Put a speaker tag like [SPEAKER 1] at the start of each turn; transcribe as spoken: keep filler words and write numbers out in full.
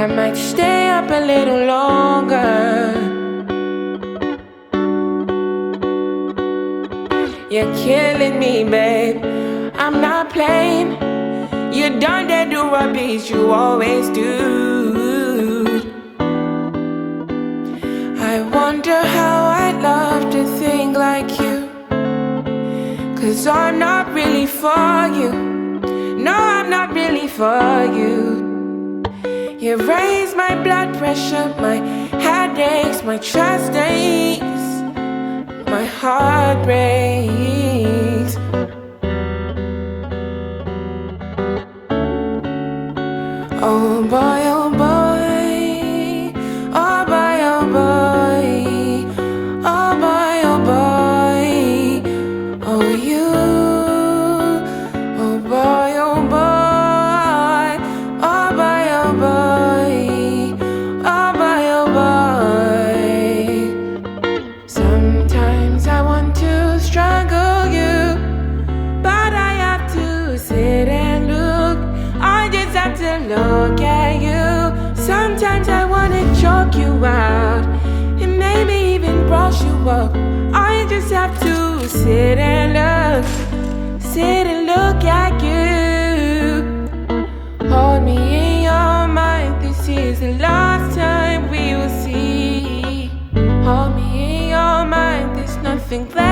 [SPEAKER 1] I might stay up a little longer. You're killing me, babe. I'm not playing. You done that do rubbish you always do. I wonder how I'd love to think like you, 'cause I'm not really for you. No, I'm not really for you. You raise my blood pressure, my head aches, my chest aches, my heart breaks. Oh boy, oh boy, oh boy, oh boy, oh boy, oh boy, oh you, oh boy, oh boy, oh boy, oh boy, oh boy, oh boy. Sometimes I want to strangle you, but I have to sit and look. I just have to look at you. Sometimes I wanna choke you out and maybe even brush you up. I just have to sit and look, sit and look at you. Hold me in your mind, this is the last time we will see. Hold me in your mind, there's nothing left.